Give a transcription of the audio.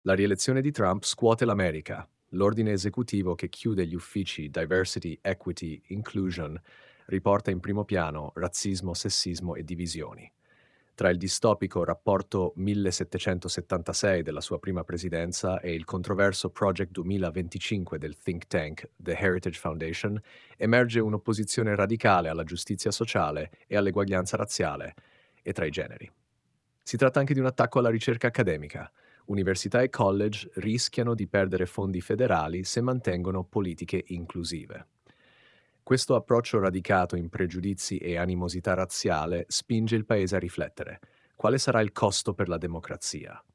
La rielezione di Trump scuote l'America. L'ordine esecutivo che chiude gli uffici Diversity, Equity, Inclusion riporta in primo piano razzismo, sessismo e divisioni. Tra il distopico rapporto 1776 della sua prima presidenza e il controverso Project 2025 del think tank The Heritage Foundation, emerge un'opposizione radicale alla giustizia sociale e all'eguaglianza razziale e tra i generi. Si tratta anche di un attacco alla ricerca accademica. Università e college rischiano di perdere fondi federali se mantengono politiche inclusive. Questo approccio radicato in pregiudizi e animosità razziale spinge il paese a riflettere. Quale sarà il costo per la democrazia?